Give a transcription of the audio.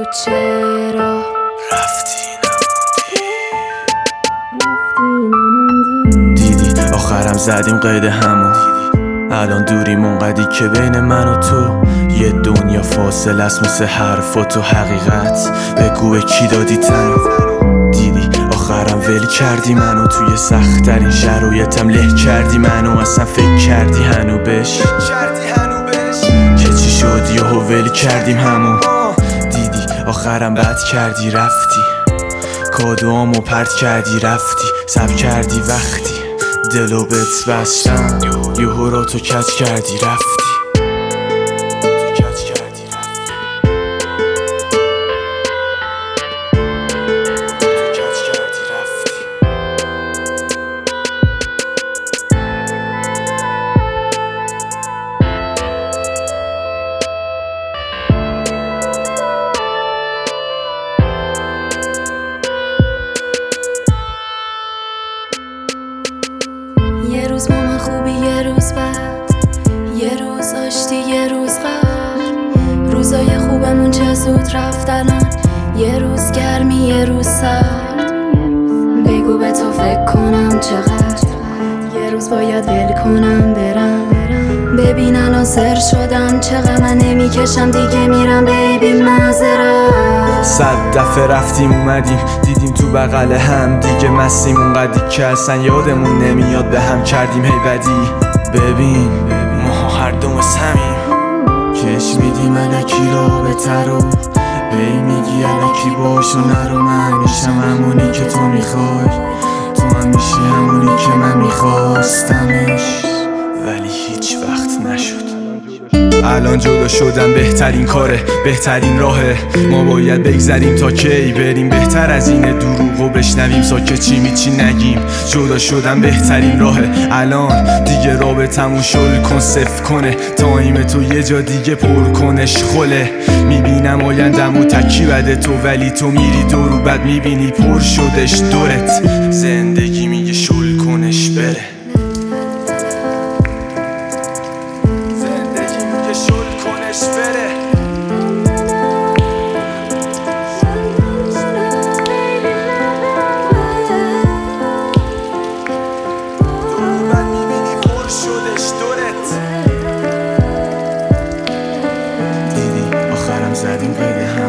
چرا رفتی نموندی. دیدی آخرم زدیم قید همون، الان دوریم اونقدی که بین من و تو یه دنیا فاصله است مثل حرفات و حقیقت. بگو به کی دادی تنو؟ دیدی آخرم ول کردی منو، توی سخت‌ترین شرایطم له کردی منو. اصلا فکر کردی هنو بهش که چی شد یهو ول کردیم همو. دیدی آخرم بد کردی رفتی، کادوامو پرت کردی رفتی. سب کردی وقتی دلو بهت بستم، یهو را تو کج کردی رفتی. یه روز با من خوبی یه روز بد، یه روز آشتی یه روز غم. روزای خوبمون چه زود رفتنن، یه روز گرمی یه روز سرد. بگو به تو فکر کنم چقدر، یه روز باید ول کنم برم. ببین الان سر شدم چقدر من نمیکشم دیگه میرم بیبی معذرت. 100 دفعه رفتیم اومدیم دیدیم تو بغل هم دیگه مستیم اونقدی که اصلا یادمون نمیاد به هم کردیم هی بدی. ببین ما هر دو مثل همیم، کش میدیم الکی رابطه رو، هی میگی الکی باش و نرو. من میشم همونی که تو میخوای، تو هم میشی همونی که من میخواستمش ولی هیچ وقت نشد. الان جدا شدن بهترین کاره، بهترین راهه. ما باید بگذریم تا کی بریم بهتر از اینه، دروغو بشنویم ساکت چی میچی نگیم. جدا شدن بهترین راهه، الان دیگه رابطمون شل کن صفر کنه. تایم تو یه جا دیگه پر کنش خله. میبینم آیندم و تکی بده تو، ولی تو میری دور و بد میبینی پر شدش دورت. زندگی میگه شل کنش بره، زدیم قید هم